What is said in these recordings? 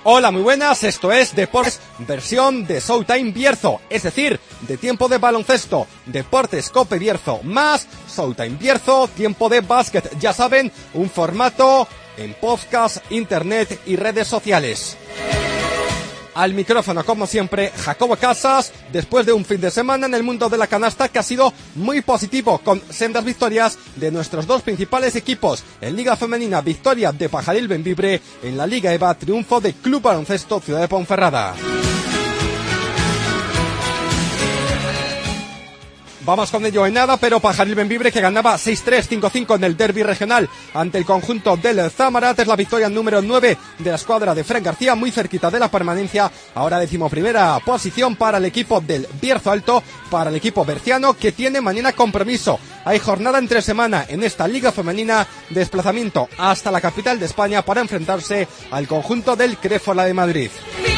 Hola, muy buenas, esto es Deportes, versión de Showtime Bierzo, es decir, de tiempo de baloncesto, Deportes Cope Bierzo más Showtime Bierzo, tiempo de básquet, ya saben, un formato en podcast, internet y redes sociales. Al micrófono, como siempre, Jacobo Casas, después de un fin de semana en el mundo de la canasta que ha sido muy positivo, con sendas victorias de nuestros dos principales equipos. En Liga Femenina, victoria de Pajaril Bembibre; en la Liga EVA, triunfo de Club Baloncesto Ciudad de Ponferrada. Vamos con ello en nada, pero Pajaril Bembibre, que ganaba 6-3, 5-5 en el derbi regional ante el conjunto del Zamarat, es la victoria número 9 de la escuadra de Fran García, muy cerquita de la permanencia. Ahora 11ª posición para el equipo del Bierzo Alto, para el equipo berciano, que tiene mañana compromiso. Hay jornada entre semana en esta Liga Femenina, desplazamiento hasta la capital de España para enfrentarse al conjunto del Créfola de Madrid.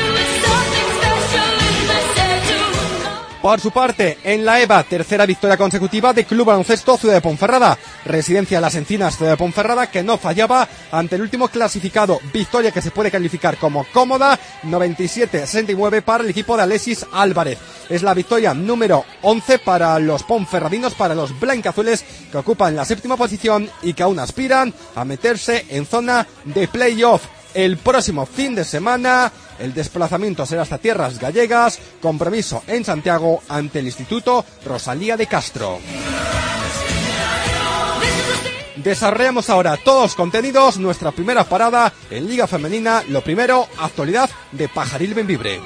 Por su parte, en la EVA, tercera victoria consecutiva de Club Baloncesto Ciudad de Ponferrada, residencia en Las Encinas, Ciudad de Ponferrada, que no fallaba ante el último clasificado, victoria que se puede calificar como cómoda, 97-69 para el equipo de Alexis Álvarez. Es la victoria número 11 para los ponferradinos, para los blancazules, que ocupan la 7ª posición y que aún aspiran a meterse en zona de playoff. El próximo fin de semana el desplazamiento será hasta tierras gallegas, compromiso en Santiago ante el Instituto Rosalía de Castro. Desarrollamos ahora todos los contenidos, nuestra primera parada en Liga Femenina, lo primero, actualidad de Pajaril Bembibre.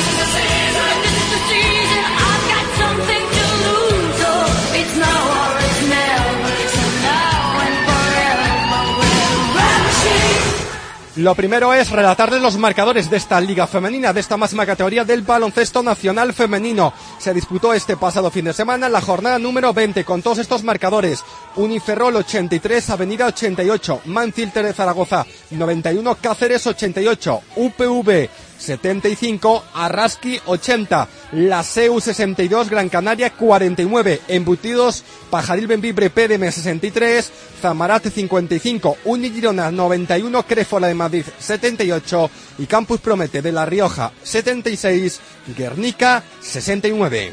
Lo primero es relatarles los marcadores de esta Liga Femenina, de esta máxima categoría del baloncesto nacional femenino. Se disputó este pasado fin de semana la jornada número 20 con todos estos marcadores. Uniferrol 83, Avenida 88, Manfilter de Zaragoza 91, Cáceres 88, UPV 75, Arrasqui 80, la SEU 62, Gran Canaria 49, Embutidos Pajaril Bembibre PDM 63, Zamarat 55, Unigirona 91, Créfola de Madrid 78 y Campus Promete de La Rioja 76, Guernica 69.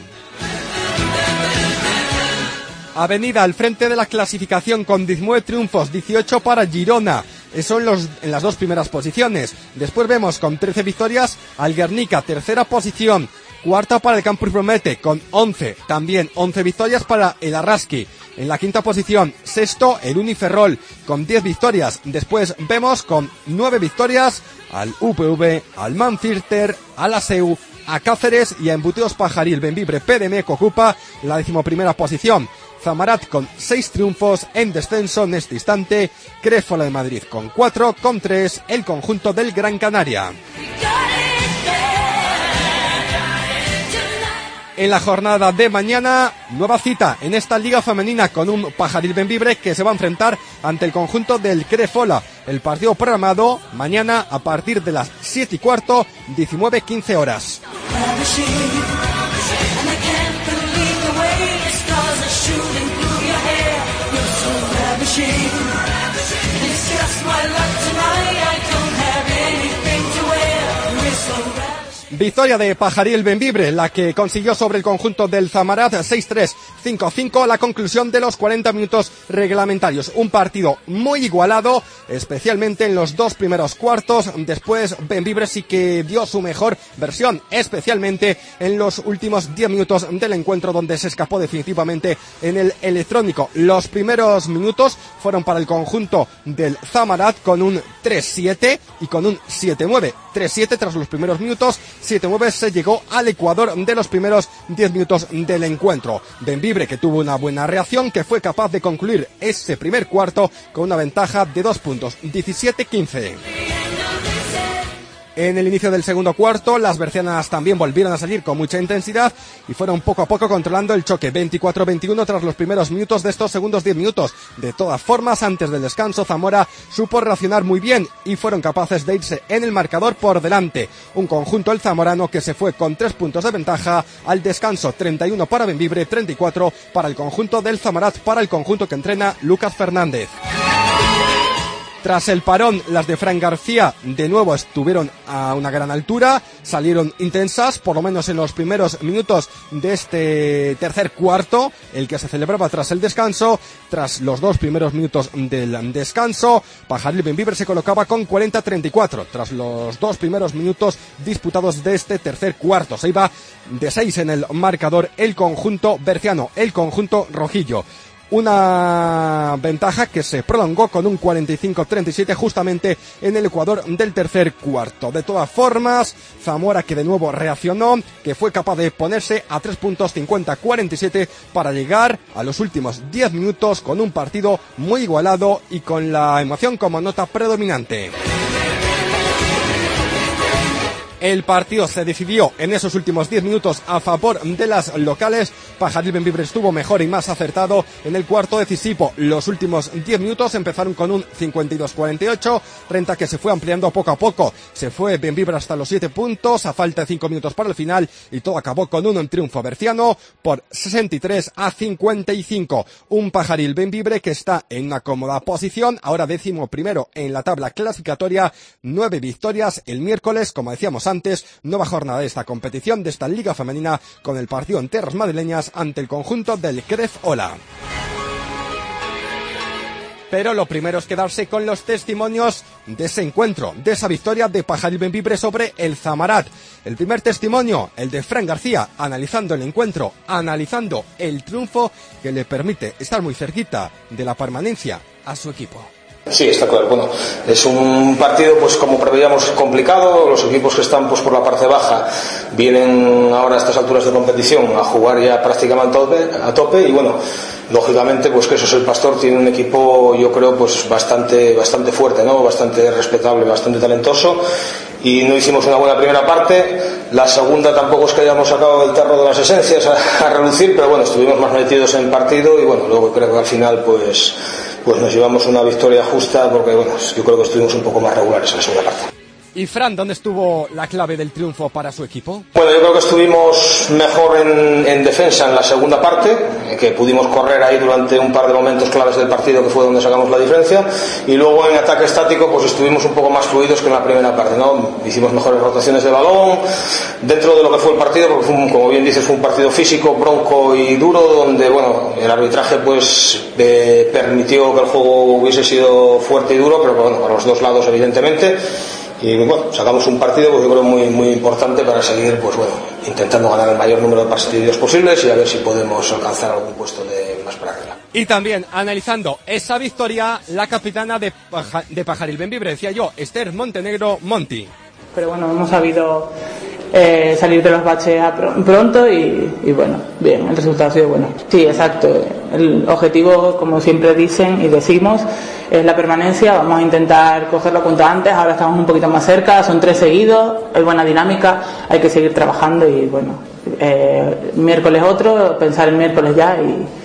Avenida al frente de la clasificación con 19 triunfos, 18 para Girona. Eso en las dos primeras posiciones. Después vemos con 13 victorias al Guernica, tercera posición. Cuarta para el Campus Promete con 11. También 11 victorias para el Arrasqui. En la quinta posición, sexto el Uniferrol con 10 victorias. Después vemos con 9 victorias al UPV, al Manfilter, a la SEU, a Cáceres y a Embutidos Pajaril Bembibre PDM, que ocupa la 11ª posición. Zamarat con 6 triunfos en descenso en este instante, Créfola de Madrid con 4, con 3 el conjunto del Gran Canaria. En la jornada de mañana, nueva cita en esta Liga Femenina con un Pajaril Bembibre que se va a enfrentar ante el conjunto del Créfola. El partido programado mañana a partir de las 7:15, 19:15 horas. Victoria de Pajaril Bembibre, la que consiguió sobre el conjunto del Zamarat 6-3, 5-5 a la conclusión de los 40 minutos reglamentarios. Un partido muy igualado, especialmente en los dos primeros cuartos. Después Bembibre sí que dio su mejor versión, especialmente en los últimos 10 minutos del encuentro, donde se escapó definitivamente en el electrónico. Los primeros minutos fueron para el conjunto del Zamarat con un 3-7 y con un 7-9. 3-7 tras los primeros minutos, 7-9 se llegó al ecuador de los primeros 10 minutos del encuentro. Bembibre, que tuvo una buena reacción, que fue capaz de concluir ese primer cuarto con una ventaja de 2 puntos, 17-15. En el inicio del segundo cuarto, las bercianas también volvieron a salir con mucha intensidad y fueron poco a poco controlando el choque, 24-21 tras los primeros minutos de estos segundos 10 minutos. De todas formas, antes del descanso, Zamora supo reaccionar muy bien y fueron capaces de irse en el marcador por delante. Un conjunto, el zamorano, que se fue con 3 puntos de ventaja al descanso, 31 para Bembibre, 34 para el conjunto del Zamarat, para el conjunto que entrena Lucas Fernández. Tras el parón, las de Fran García de nuevo estuvieron a una gran altura, salieron intensas, por lo menos en los primeros minutos de este tercer cuarto, el que se celebraba tras el descanso. Tras los 2 primeros minutos del descanso, Pajaril Bembibre se colocaba con 40-34, tras los 2 primeros minutos disputados de este tercer cuarto. Se iba de 6 en el marcador el conjunto berciano, el conjunto rojillo. Una ventaja que se prolongó con un 45-37 justamente en el ecuador del tercer cuarto. De todas formas, Zamora, que de nuevo reaccionó, que fue capaz de ponerse a 3 puntos, 50-47, para llegar a los últimos 10 minutos con un partido muy igualado y con la emoción como nota predominante. El partido se decidió en esos últimos 10 minutos a favor de las locales. Pajaril Bembibre estuvo mejor y más acertado en el cuarto decisivo. Los últimos 10 minutos empezaron con un 52-48, renta que se fue ampliando poco a poco. Se fue Bembibre hasta los 7 puntos, a falta de 5 minutos para el final, y todo acabó con un triunfo berciano por 63-55. Un Pajaril Bembibre que está en una cómoda posición, ahora 11º en la tabla clasificatoria, 9 victorias el miércoles, como decíamos antes, nueva jornada de esta competición, de esta liga femenina, con el partido en tierras madrileñas ante el conjunto del Cref Ola. Pero lo primero es quedarse con los testimonios de ese encuentro, de esa victoria de Pajaril Bembibre sobre el Zamarat. El primer testimonio, el de Fran García, analizando el encuentro, analizando el triunfo que le permite estar muy cerquita de la permanencia a su equipo. Sí, está claro. Bueno, es un partido, pues como preveíamos, complicado. Los equipos que están pues por la parte baja vienen ahora a estas alturas de competición a jugar ya prácticamente a tope y bueno, lógicamente pues que eso es el Pastor, tiene un equipo, yo creo, pues bastante fuerte, ¿no? Bastante respetable, bastante talentoso, y no hicimos una buena primera parte. La segunda tampoco es que hayamos sacado el tarro de las esencias a relucir, pero bueno, estuvimos más metidos en partido y bueno, luego creo que al final pues nos llevamos una victoria justa, porque bueno, yo creo que estuvimos un poco más regulares en la segunda parte. ¿Y Fran, dónde estuvo la clave del triunfo para su equipo? Bueno, yo creo que estuvimos mejor en defensa en la segunda parte, que pudimos correr ahí durante un par de momentos claves del partido, que fue donde sacamos la diferencia, y luego en ataque estático pues estuvimos un poco más fluidos que en la primera parte, ¿no? Hicimos mejores rotaciones de balón dentro de lo que fue el partido, porque fue como bien dices, fue un partido físico, bronco y duro, donde bueno, el arbitraje pues permitió que el juego hubiese sido fuerte y duro, pero bueno, para los dos lados evidentemente. Y bueno, sacamos un partido pues yo creo muy importante para seguir pues bueno, intentando ganar el mayor número de partidos posibles y a ver si podemos alcanzar algún puesto de más para arriba. Y también analizando esa victoria, la capitana de Pajaril Bembibre, decía yo, Esther Montenegro Monti. Pero bueno, hemos sabido salir de los baches pronto y bueno, bien, el resultado ha sido bueno. Sí, exacto. El objetivo, como siempre dicen y decimos, es la permanencia. Vamos a intentar cogerlo cuanto antes. Ahora estamos un poquito más cerca, son 3 seguidos, hay buena dinámica, hay que seguir trabajando y bueno, miércoles otro, pensar el miércoles ya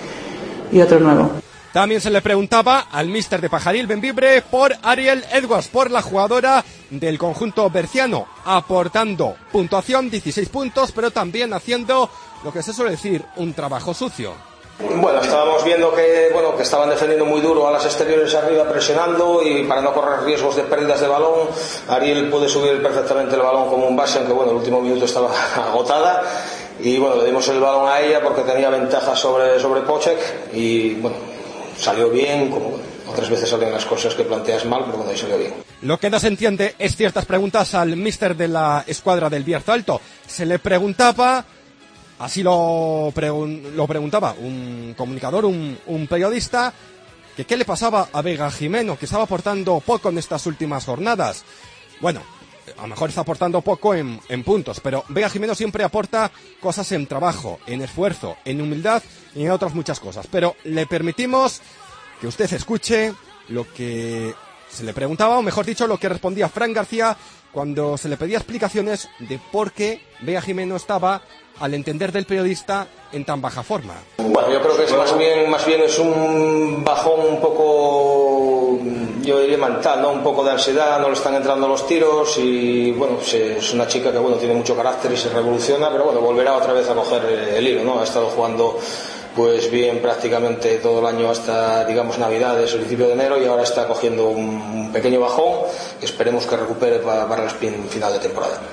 y otro nuevo. También se le preguntaba al míster de Pajaril Bembibre por Ariel Edwards, por la jugadora del conjunto berciano, aportando puntuación, 16 puntos, pero también haciendo lo que se suele decir, un trabajo sucio. Bueno, estábamos viendo que estaban defendiendo muy duro a las exteriores arriba, presionando, y para no correr riesgos de pérdidas de balón, Ariel puede subir perfectamente el balón como un base, aunque bueno, el último minuto estaba agotada, y bueno, le dimos el balón a ella porque tenía ventaja sobre Pocek, y bueno, salió bien, como otras veces salen las cosas que planteas mal, pero bueno, ahí salió bien. Lo que no se entiende es ciertas preguntas al míster de la escuadra del Bierzo Alto. Se le preguntaba, así lo preguntaba un comunicador, un periodista, que qué le pasaba a Vega Jimeno, que estaba aportando poco en estas últimas jornadas. Bueno, a lo mejor está aportando poco en puntos, pero Vega Jimeno siempre aporta cosas en trabajo, en esfuerzo, en humildad y en otras muchas cosas. Pero le permitimos que usted escuche lo que se le preguntaba, o mejor dicho, lo que respondía Fran García cuando se le pedía explicaciones de por qué Vega Jimeno estaba, al entender del periodista, en tan baja forma. Bueno, yo creo que es más bien es un bajón un poco, yo diría mental, ¿no? Un poco de ansiedad, no le están entrando los tiros y bueno, es una chica que bueno, tiene mucho carácter y se revoluciona, pero bueno, volverá otra vez a coger el hilo, ¿no? Ha estado jugando pues bien prácticamente todo el año hasta, digamos, Navidades o principio de enero, y ahora está cogiendo un pequeño bajón que esperemos que recupere para el final de temporada.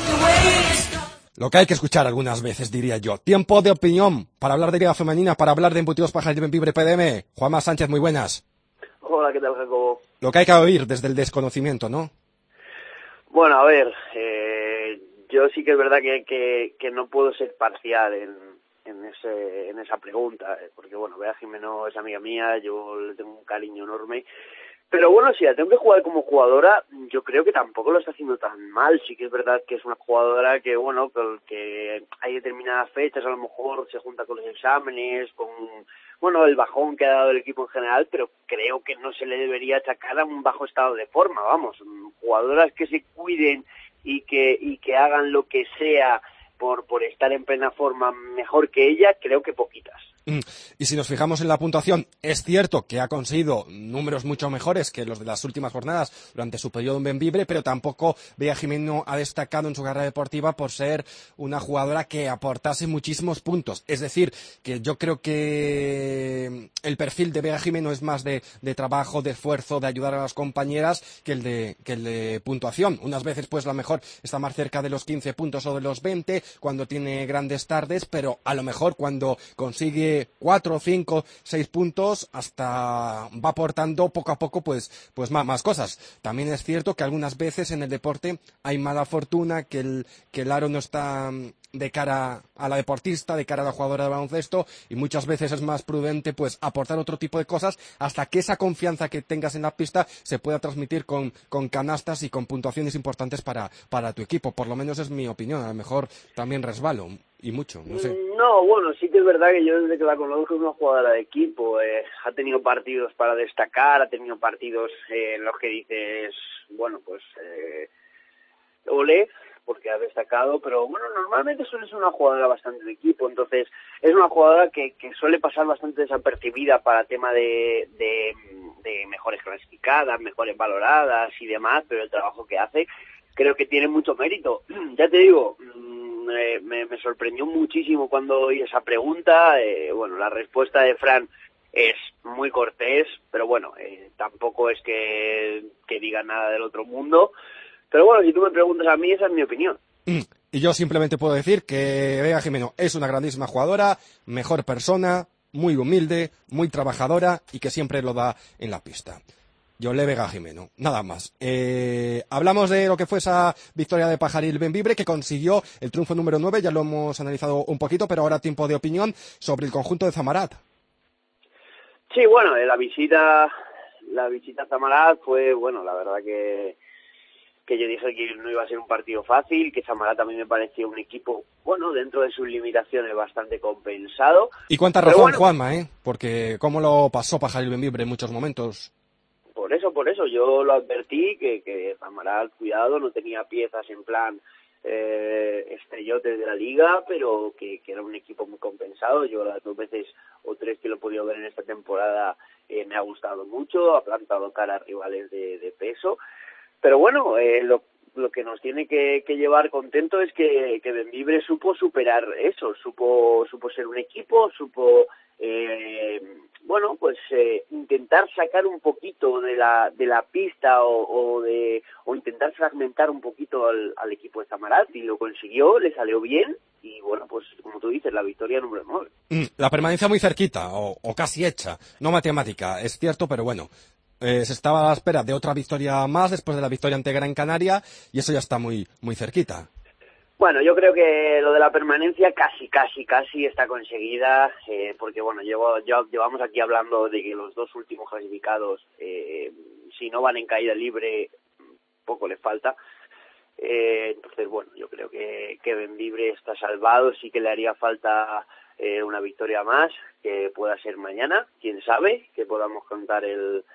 Lo que hay que escuchar algunas veces, diría yo. Tiempo de opinión para hablar de Liga Femenina, para hablar de Embutidos Pajares de Bembibre PDM. Juanma Sánchez, muy buenas. Hola, ¿qué tal, Jacobo? Lo que hay que oír desde el desconocimiento, ¿no? Bueno, a ver, yo sí que es verdad que no puedo ser parcial en esa pregunta, porque bueno, Bea Jimeno es amiga mía, yo le tengo un cariño enorme. Pero bueno, si la tengo que jugar como jugadora, yo creo que tampoco lo está haciendo tan mal. Sí que es verdad que es una jugadora que, bueno, que hay determinadas fechas, a lo mejor se junta con los exámenes, con, bueno, el bajón que ha dado el equipo en general, pero creo que no se le debería achacar a un bajo estado de forma, vamos. Jugadoras que se cuiden y que hagan lo que sea por estar en plena forma mejor que ella, creo que poquitas. Y si nos fijamos en la puntuación, es cierto que ha conseguido números mucho mejores que los de las últimas jornadas durante su periodo en Bembibre, pero tampoco Bea Jimeno ha destacado en su carrera deportiva por ser una jugadora que aportase muchísimos puntos. Es decir, que yo creo que el perfil de Bea Jimeno es más de trabajo, de esfuerzo, de ayudar a las compañeras que el de puntuación. Unas veces pues a lo mejor está más cerca de los 15 puntos o de los 20 cuando tiene grandes tardes, pero a lo mejor cuando consigue 4, 5, 6 puntos, hasta va aportando poco a poco pues más cosas. También es cierto que algunas veces en el deporte hay mala fortuna, que el aro no está de cara a la deportista, de cara a la jugadora de baloncesto, y muchas veces es más prudente pues aportar otro tipo de cosas hasta que esa confianza que tengas en la pista se pueda transmitir con canastas y con puntuaciones importantes para tu equipo. Por lo menos es mi opinión. A lo mejor también resbalo y mucho, no sé. No, bueno, sí que es verdad que yo desde que la conozco es una jugadora de equipo. Ha tenido partidos para destacar, ha tenido partidos en los que dices, bueno, pues olé, porque ha destacado, pero bueno, normalmente suele ser una jugadora bastante de equipo, entonces es una jugadora que suele pasar bastante desapercibida para tema de mejores clasificadas, mejores valoradas y demás, pero el trabajo que hace creo que tiene mucho mérito. Ya te digo, me sorprendió muchísimo cuando oí esa pregunta. Bueno, la respuesta de Fran es muy cortés, pero bueno, tampoco es que diga nada del otro mundo. Pero bueno, si tú me preguntas a mí, esa es mi opinión. Y yo simplemente puedo decir que Bea Jimeno es una grandísima jugadora, mejor persona, muy humilde, muy trabajadora y que siempre lo da en la pista. Yolé Bea Jimeno, nada más. Hablamos de lo que fue esa victoria de Pajaril Bembibre, que consiguió el triunfo número 9, ya lo hemos analizado un poquito, pero ahora tiempo de opinión sobre el conjunto de Zamarat. Sí, bueno, la visita a Zamarat fue, bueno, la verdad que yo dije que no iba a ser un partido fácil, que Zamarat también me parecía un equipo, bueno, dentro de sus limitaciones bastante compensado. Y cuánta razón, bueno, Juanma, porque cómo lo pasó Pajaril Bembibre en muchos momentos. Por eso, yo lo advertí, que Zamarat, cuidado, no tenía piezas en plan estrellotes de la liga, pero que era un equipo muy compensado. Yo las 2 veces o 3 que lo he podido ver en esta temporada me ha gustado mucho, ha plantado cara a rivales de peso. Pero bueno, lo que nos tiene que llevar contento es que Bembibre supo superar eso, supo ser un equipo, supo bueno, pues intentar sacar un poquito de la pista o intentar fragmentar un poquito al equipo de Zamarat, y lo consiguió, le salió bien, y bueno, pues como tú dices, la victoria número 9. La permanencia muy cerquita, o casi hecha, no matemática, es cierto, pero bueno. Se estaba a la espera de otra victoria más después de la victoria ante Gran Canaria, y eso ya está muy, muy cerquita. Bueno, yo creo que lo de la permanencia casi está conseguida, porque bueno, llevamos aquí hablando de que los 2 últimos clasificados, si no van en caída libre, poco les falta. Entonces, bueno, yo creo que Bembibre está salvado. Sí que le haría falta una victoria más, que pueda ser mañana, quién sabe, que podamos contar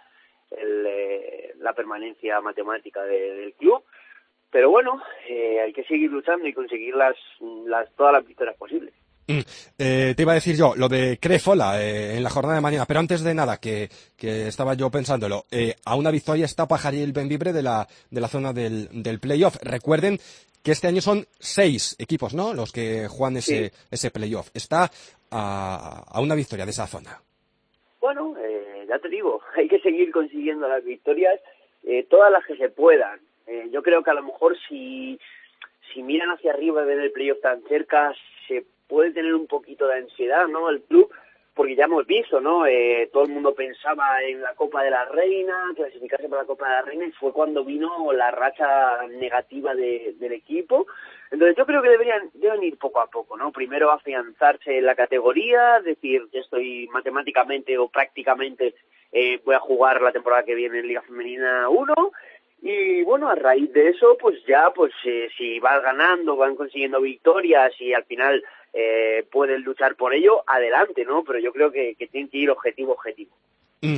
la permanencia matemática del club, pero bueno, hay que seguir luchando y conseguir todas las victorias posibles. Te iba a decir yo lo de Crefola en la jornada de mañana, pero antes de nada, que estaba yo pensándolo, a una victoria está Pajaril Bembibre de la zona del playoff. Recuerden que este año son 6 equipos, ¿no?, los que juegan ese playoff. Está a una victoria de esa zona. Bueno, ya te digo, hay que seguir consiguiendo las victorias, todas las que se puedan. Yo creo que a lo mejor si miran hacia arriba y ven el playoff tan cerca, se puede tener un poquito de ansiedad, ¿no? El club, porque ya hemos visto, ¿no? Todo el mundo pensaba en la Copa de la Reina, clasificarse para la Copa de la Reina, y fue cuando vino la racha negativa del equipo. Entonces yo creo que deben ir poco a poco, ¿no? Primero afianzarse en la categoría, decir, ya estoy matemáticamente o prácticamente voy a jugar la temporada que viene en Liga Femenina 1, y bueno, a raíz de eso, pues ya, si van ganando, van consiguiendo victorias y al final pueden luchar por ello, adelante, ¿no? Pero yo creo que tienen que ir objetivo a objetivo. Y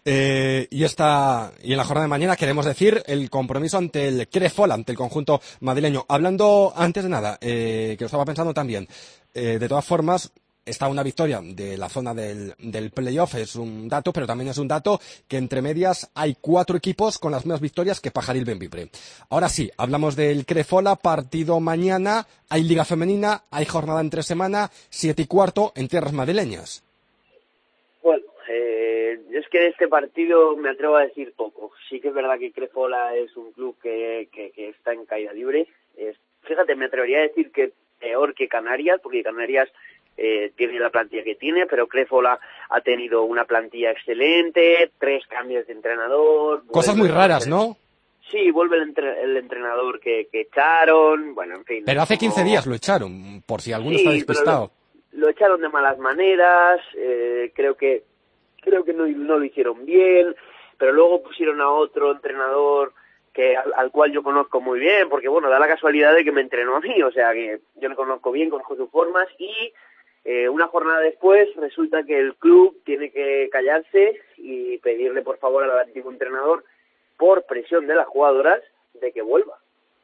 en la jornada de mañana queremos decir el compromiso ante el Crefola, ante el conjunto madrileño. Hablando antes de nada, que lo estaba pensando también, de todas formas, está una victoria de la zona del playoff, es un dato, pero también es un dato que entre medias hay 4 equipos con las mismas victorias que Pajaril Bembibre. Ahora sí, hablamos del Crefola, partido mañana, hay Liga Femenina, hay jornada entre semana, 7:15 en tierras madrileñas. Bueno, es que de este partido me atrevo a decir poco. Sí que es verdad que Crefola es un club que está en caída libre. Fíjate, me atrevería a decir que peor que Canarias, porque Canarias tiene la plantilla que tiene, pero Crefola ha tenido una plantilla excelente, 3 cambios de entrenador. Cosas muy raras, ¿no? Sí, vuelve el entrenador que echaron, bueno, en fin. Pero hace 15 días lo echaron, por si alguno está despistado. Lo echaron de malas maneras, creo que no lo hicieron bien, pero luego pusieron a otro entrenador al cual yo conozco muy bien, porque bueno, da la casualidad de que me entrenó a mí, o sea que yo lo conozco bien, conozco sus formas, y una jornada después resulta que el club tiene que callarse y pedirle por favor al antiguo entrenador, por presión de las jugadoras, de que vuelva.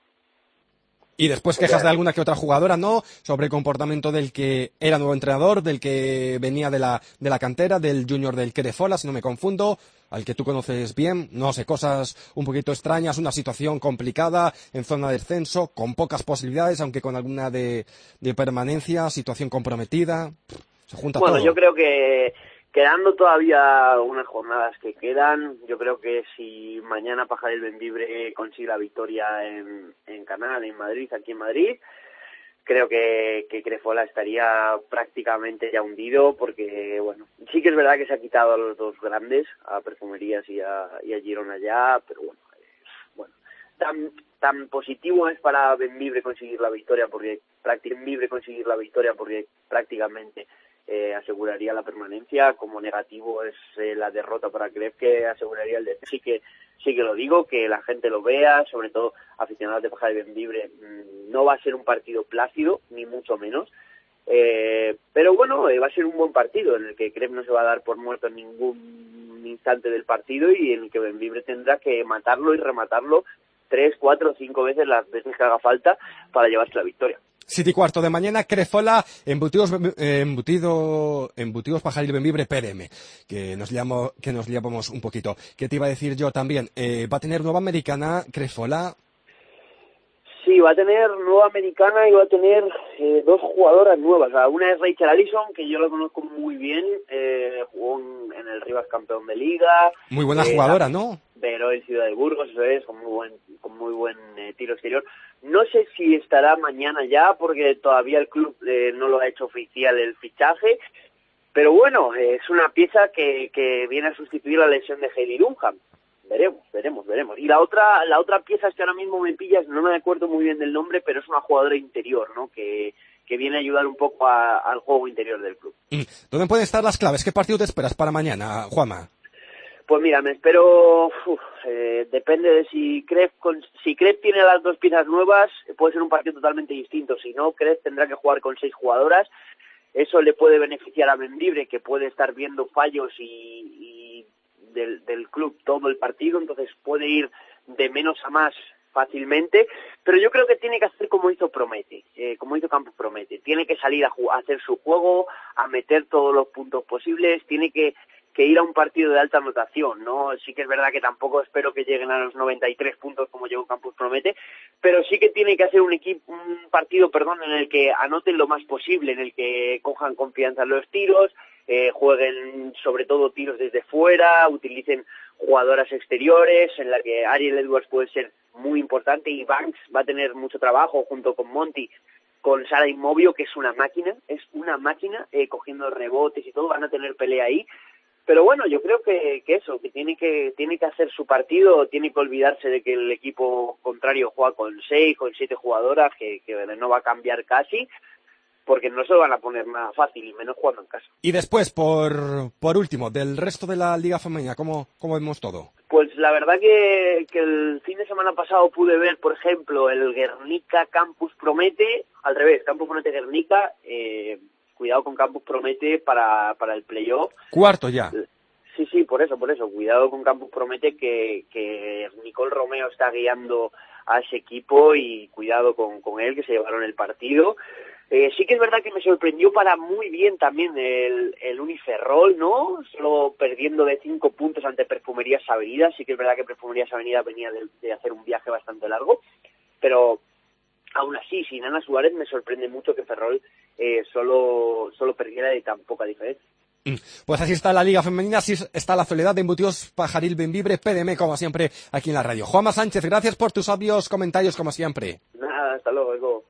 Y después quejas de alguna que otra jugadora, ¿no? Sobre el comportamiento del que era nuevo entrenador, del que venía de la cantera, del junior del Crefola, si no me confundo, al que tú conoces bien, no sé, cosas un poquito extrañas, una situación complicada en zona de descenso, con pocas posibilidades, aunque con alguna de permanencia, situación comprometida, se junta todo. Bueno, yo creo que quedando todavía unas jornadas que quedan, yo creo que si mañana Pajaril Bembibre consigue la victoria en Canal, en Madrid, aquí en Madrid, creo que Crefola estaría prácticamente ya hundido, porque bueno, sí que es verdad que se ha quitado a los 2 grandes, a Perfumerías y a Girona ya, pero bueno, tan positivo es para Bembibre conseguir la victoria, porque prácticamente aseguraría la permanencia, como negativo es la derrota para Cref, que aseguraría el descenso. Sí que lo digo, que la gente lo vea, sobre todo aficionados de Pajaril Bembibre. No va a ser un partido plácido, ni mucho menos, pero bueno, va a ser un buen partido en el que Cref no se va a dar por muerto en ningún instante del partido, y en el que Bembibre tendrá que matarlo y rematarlo 3, 4, 5 veces, las veces que haga falta, para llevarse la victoria. 7:15 de mañana, Crefola, embutidos Pajaril Bembibre PRM, que nos liamos un poquito. ¿Qué te iba a decir yo también? ¿Va a tener nueva americana Crefola? Sí, va a tener nueva americana y va a tener 2 jugadoras nuevas. Una es Rachel Allison, que yo la conozco muy bien, jugó en el Rivas campeón de liga. Muy buena jugadora, ¿no? Pero en Ciudad de Burgos, eso es, con muy buen tiro exterior. No sé si estará mañana ya, porque todavía el club no lo ha hecho oficial el fichaje, pero bueno, es una pieza que viene a sustituir la lesión de Hayley Dunham. Veremos. Y la otra pieza es que ahora mismo me pillas, no me acuerdo muy bien del nombre, pero es una jugadora interior, ¿no? Que viene a ayudar un poco al juego interior del club. ¿Dónde pueden estar las claves? ¿Qué partido te esperas para mañana, Juanma? Pues mira, me espero, depende de si Cref tiene las 2 piezas nuevas, puede ser un partido totalmente distinto. Si no, Cref tendrá que jugar con 6 jugadoras. Eso le puede beneficiar a Bembibre, que puede estar viendo fallos y del club todo el partido, entonces puede ir de menos a más fácilmente, pero yo creo que tiene que hacer como hizo Campos Promete, tiene que salir a hacer su juego, a meter todos los puntos posibles, tiene que ir a un partido de alta anotación, ¿no? Sí que es verdad que tampoco espero que lleguen a los 93 puntos como llegó Campus Promete, pero sí que tiene que hacer un partido en el que anoten lo más posible, en el que cojan confianza en los tiros, jueguen sobre todo tiros desde fuera, utilicen jugadoras exteriores, en la que Ariel Edwards puede ser muy importante y Banks va a tener mucho trabajo junto con Monty, con Sara Inmovio, que es una máquina cogiendo rebotes y todo, van a tener pelea ahí. Pero bueno, yo creo que tiene que hacer su partido, tiene que olvidarse de que el equipo contrario juega con 6, con 7 jugadoras, que no va a cambiar casi, porque no se lo van a poner nada fácil, y menos jugando en casa. Y después, por último, del resto de la Liga Femenina, ¿cómo vemos todo? Pues la verdad que el fin de semana pasado pude ver, por ejemplo, el Guernica Campus Promete, al revés, Campus Promete Guernica, cuidado con Campus Promete para el playoff. Cuarto ya. Sí, por eso, cuidado con Campus Promete, que Nicole Romeo está guiando a ese equipo, y cuidado con él, que se llevaron el partido. Sí que es verdad que me sorprendió para muy bien también el Uniferrol, ¿no? Solo perdiendo de 5 puntos ante Perfumerías Avenida. Sí que es verdad que Perfumerías Avenida venía de hacer un viaje bastante largo, pero aún así, sin Ana Suárez, me sorprende mucho que Ferrol solo perdiera de tan poca diferencia. Pues así está la Liga Femenina, así está la soledad de Embutidos Pajaril Benvibre, PDM, como siempre, aquí en la radio. Juanma Sánchez, gracias por tus sabios comentarios, como siempre. Nada, hasta luego.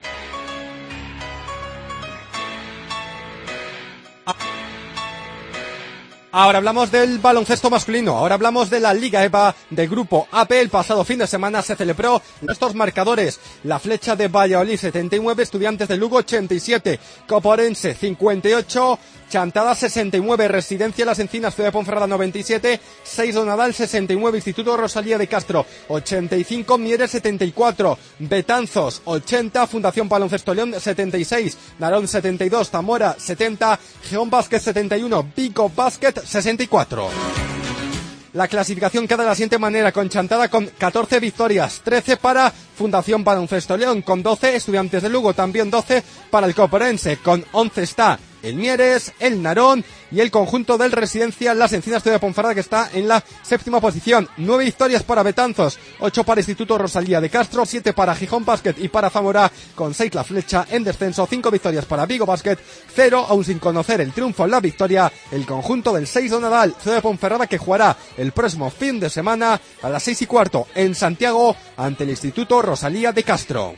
Ahora hablamos del baloncesto masculino, ahora hablamos de la Liga EVA del grupo AP. El pasado fin de semana se celebró estos marcadores: la Flecha de Valladolid 79, Estudiantes de Lugo 87, Coporense 58, Chantada 69, Residencia Las Encinas, Ciudad de Ponferrada 97, 6 Donadal 69, Instituto Rosalía de Castro 85, Mieres 74, Betanzos 80, Fundación Baloncesto León 76, Narón 72, Zamora 70, Geón Basket 71, Vigo Basket 64. La clasificación queda de la siguiente manera: con Chantada con 14 victorias, 13 para Fundación Baloncesto León, con 12 Estudiantes de Lugo, también 12 para el Coporense, con 11 está el Mieres, el Narón y el conjunto del Residencia Las Encinas, Ciudad de Ponferrada, que está en la 7ª posición. 9 victorias para Betanzos, 8 para Instituto Rosalía de Castro, 7 para Gijón Basket y para Zamora, con 6 la Flecha en descenso, 5 victorias para Vigo Basket, 0, aún sin conocer el triunfo en la victoria, el conjunto del 6 Donadal, Ciudad de Ponferrada, que jugará el próximo fin de semana a las 6:15 en Santiago ante el Instituto Rosalía de Castro.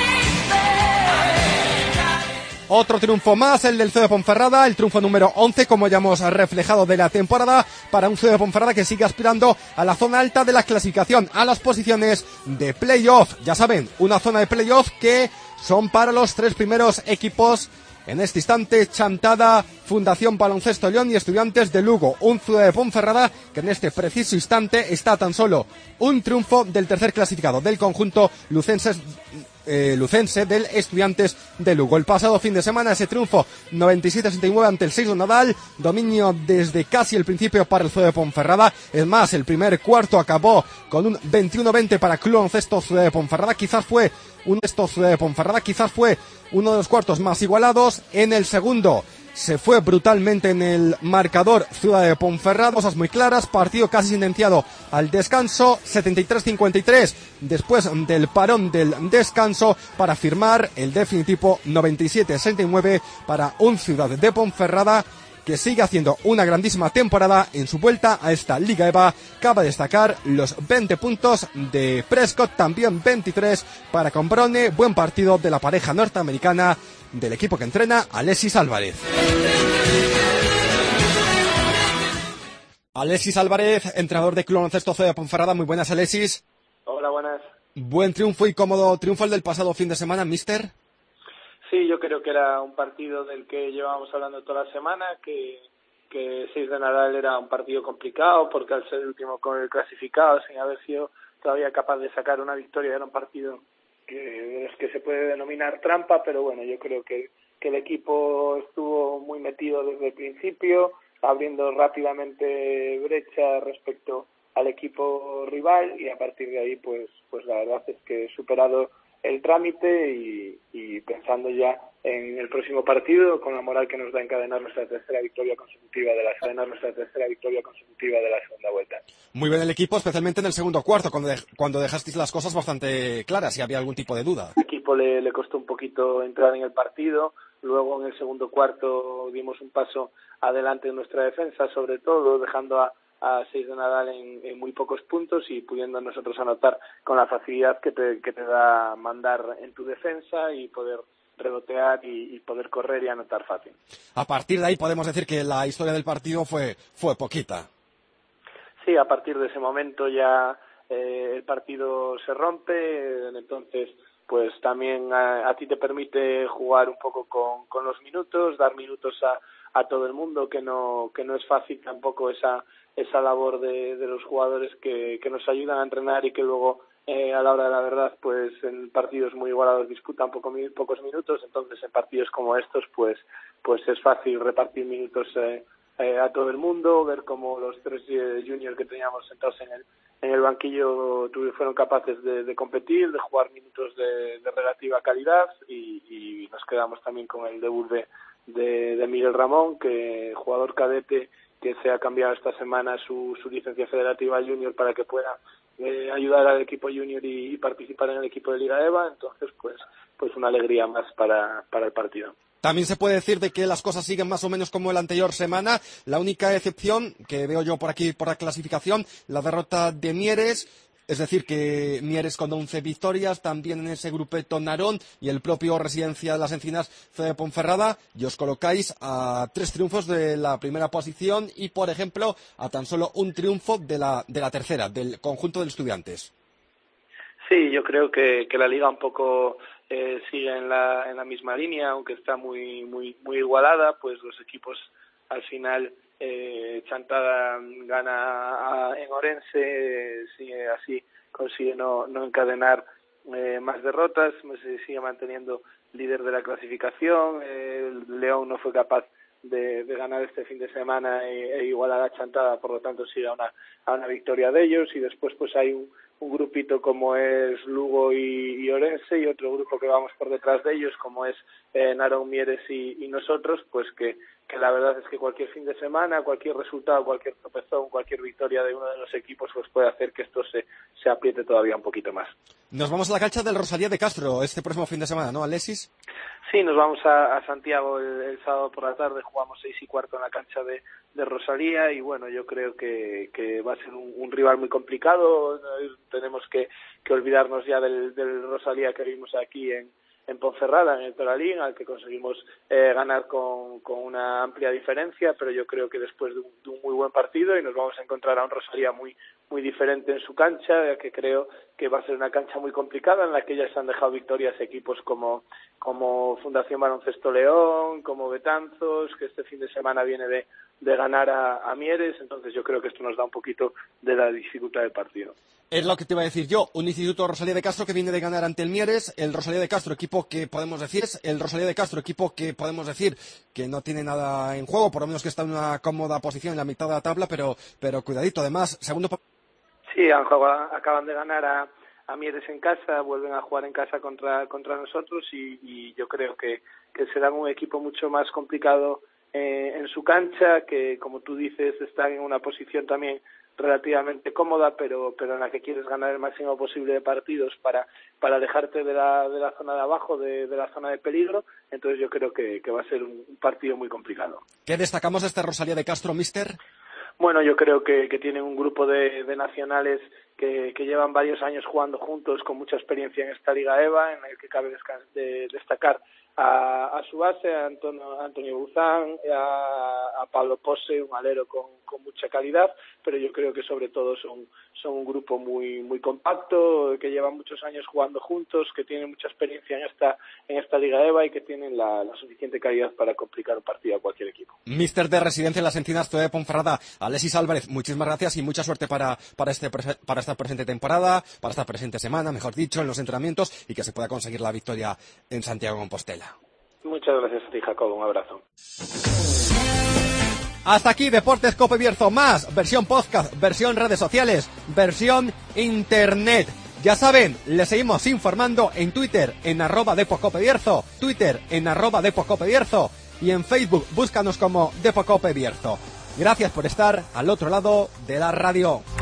Otro triunfo más, el del Ciudad de Ponferrada, el triunfo número 11, como ya hemos reflejado, de la temporada, para un Ciudad de Ponferrada que sigue aspirando a la zona alta de la clasificación, a las posiciones de playoff. Ya saben, una zona de playoff que son para los 3 primeros equipos. En este instante, Chantada, Fundación Baloncesto León y Estudiantes de Lugo. Un Ciudad de Ponferrada que en este preciso instante está a tan solo un triunfo del tercer clasificado, del conjunto lucense del Estudiantes de Lugo. El pasado fin de semana, ese triunfo 97-69 ante el 6 Donadal, dominio desde casi el principio para el Ciudad de Ponferrada. Es más, el primer cuarto acabó con un 21-20 para Club Baloncesto Ciudad de Ponferrada. Quizás fue uno de los cuartos más igualados. En el segundo se fue brutalmente en el marcador Ciudad de Ponferrada, cosas muy claras, partido casi sentenciado al descanso, 73-53 después del parón del descanso, para firmar el definitivo 97-69 para un Ciudad de Ponferrada que sigue haciendo una grandísima temporada en su vuelta a esta Liga EVA. Cabe destacar los 20 puntos de Prescott, también 23 para Combrone. Buen partido de la pareja norteamericana del equipo que entrena Alexis Álvarez. Alexis Álvarez, entrenador de Club Baloncesto Ciudad de Ponferrada. Muy buenas, Alexis. Hola, buenas. Buen triunfo y cómodo triunfo el del pasado fin de semana, mister. Sí, yo creo que era un partido del que llevábamos hablando toda la semana, que 6 de Nadal era un partido complicado, porque al ser el último clasificado, sin haber sido todavía capaz de sacar una victoria, era un partido que se puede denominar trampa, pero bueno, yo creo que el equipo estuvo muy metido desde el principio, abriendo rápidamente brecha respecto al equipo rival, y a partir de ahí pues la verdad es que superado el trámite y pensando ya en el próximo partido, con la moral que nos da encadenar nuestra tercera victoria consecutiva de la segunda vuelta. Muy bien el equipo, especialmente en el segundo cuarto, cuando dejasteis las cosas bastante claras, si había algún tipo de duda. Al equipo le costó un poquito entrar en el partido, luego en el segundo cuarto dimos un paso adelante en nuestra defensa, sobre todo dejando a 6 de Nadal en muy pocos puntos y pudiendo nosotros anotar con la facilidad que te da mandar en tu defensa y poder rebotear y poder correr y anotar fácil. A partir de ahí podemos decir que la historia del partido fue poquita. Sí, a partir de ese momento ya el partido se rompe, entonces pues también a ti te permite jugar un poco con los minutos, dar minutos a todo el mundo, que no es fácil tampoco esa labor de los jugadores que nos ayudan a entrenar y que luego a la hora de la verdad pues en partidos muy igualados disputan pocos minutos, entonces en partidos como estos pues es fácil repartir minutos a todo el mundo, ver cómo los 3 juniors que teníamos sentados en el banquillo fueron capaces de competir, de jugar minutos de relativa calidad y nos quedamos también con el debut de Miguel Ramón, que jugador cadete que se ha cambiado esta semana su licencia federativa junior para que pueda ayudar al equipo junior y participar en el equipo de Liga EVA, entonces pues una alegría más para el partido. También se puede decir de que las cosas siguen más o menos como la anterior semana. La única excepción que veo yo por aquí por la clasificación, la derrota de Mieres. Es decir, que Mieres con 11 victorias, también en ese grupeto Narón y el propio Residencia de las Encinas de Ponferrada, y os colocáis a 3 triunfos de la primera posición y, por ejemplo, a tan solo un triunfo de la tercera, del conjunto de Estudiantes. Sí, yo creo que la liga un poco sigue en la misma línea, aunque está muy igualada, pues los equipos al final Chantada gana en Orense, sigue así, consigue no encadenar más derrotas, se sigue manteniendo líder de la clasificación. León no fue capaz de ganar este fin de semana e igualar a Chantada, por lo tanto sigue a una victoria de ellos, y después pues hay un grupito como es Lugo y Orense, y otro grupo que vamos por detrás de ellos como es Narón, Mieres y nosotros, pues que la verdad es que cualquier fin de semana, cualquier resultado, cualquier tropezón, cualquier victoria de uno de los equipos pues puede hacer que esto se apriete todavía un poquito más. Nos vamos a la cancha del Rosalía de Castro este próximo fin de semana, ¿no, Alexis? Sí, nos vamos a Santiago el sábado por la tarde, jugamos 6:15 en la cancha de Rosalía, y bueno, yo creo que va a ser un rival muy complicado. Tenemos que olvidarnos ya del Rosalía que vimos aquí en Ponferrada, en el Toralín, al que conseguimos ganar con una amplia diferencia, pero yo creo que después de un muy buen partido, y nos vamos a encontrar a un Rosalía muy diferente en su cancha, que creo que va a ser una cancha muy complicada, en la que ya se han dejado victorias equipos como Fundación Baloncesto León, como Betanzos, que este fin de semana viene de ganar a Mieres, entonces yo creo que esto nos da un poquito de la dificultad del partido. Es lo que te iba a decir yo, un Instituto Rosalía de Castro que viene de ganar ante el Mieres, el Rosalía de Castro, equipo que podemos decir que no tiene nada en juego, por lo menos que está en una cómoda posición en la mitad de la tabla, pero cuidadito, además, segundo. Sí, acaban de ganar a Mieres en casa, vuelven a jugar en casa contra nosotros, y yo creo que será un equipo mucho más complicado en su cancha, que como tú dices están en una posición también relativamente cómoda, pero en la que quieres ganar el máximo posible de partidos para alejarte de la zona de abajo, de la zona de peligro. Entonces yo creo que va a ser un partido muy complicado. ¿Qué destacamos de este Rosalía de Castro, mister? Bueno, yo creo que tienen un grupo de nacionales que llevan varios años jugando juntos, con mucha experiencia en esta Liga EVA, en el que cabe destacar a su base, a Antonio Buzán, a Pablo Pose, un alero con mucha calidad, pero yo creo que sobre todo son un grupo muy compacto, que llevan muchos años jugando juntos, que tienen mucha experiencia en esta Liga EVA y que tienen la suficiente calidad para complicar un partido a cualquier equipo. Míster de Residencia en las Encinas de Ponferrada, Alexis Álvarez, muchísimas gracias y mucha suerte para esta presente temporada, para esta presente semana, mejor dicho, en los entrenamientos, y que se pueda conseguir la victoria en Santiago de Compostela. Muchas gracias a ti, Jacobo, un abrazo. Hasta aquí Deportes Cope Bierzo, más versión podcast, versión redes sociales, versión internet. Ya saben, les seguimos informando en Twitter en @DepoCopeBierzo, Twitter en @DepoCopeBierzo y en Facebook búscanos como Depocope Bierzo. Gracias por estar al otro lado de la radio.